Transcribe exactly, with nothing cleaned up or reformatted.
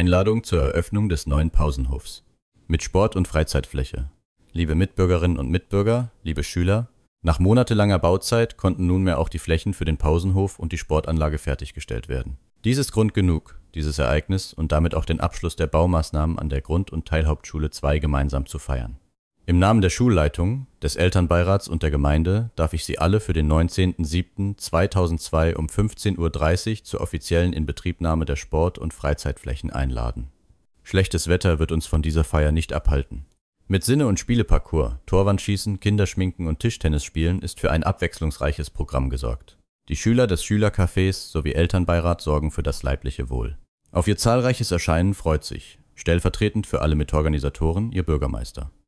Einladung zur Eröffnung des neuen Pausenhofs. Mit Sport- und Freizeitfläche. Liebe Mitbürgerinnen und Mitbürger, liebe Schüler, nach monatelanger Bauzeit konnten nunmehr auch die Flächen für den Pausenhof und die Sportanlage fertiggestellt werden. Dies ist Grund genug, dieses Ereignis und damit auch den Abschluss der Baumaßnahmen an der Grund- und Teilhauptschule zwei gemeinsam zu feiern. Im Namen der Schulleitung, des Elternbeirats und der Gemeinde darf ich Sie alle für den neunzehnten siebten zweitausendzwei um fünfzehn Uhr dreißig zur offiziellen Inbetriebnahme der Sport- und Freizeitflächen einladen. Schlechtes Wetter wird uns von dieser Feier nicht abhalten. Mit Sinne- und Spieleparcours, Torwandschießen, Kinderschminken und Tischtennisspielen ist für ein abwechslungsreiches Programm gesorgt. Die Schüler des Schülercafés sowie Elternbeirat sorgen für das leibliche Wohl. Auf Ihr zahlreiches Erscheinen freut sich, stellvertretend für alle Mitorganisatoren, Ihr Bürgermeister.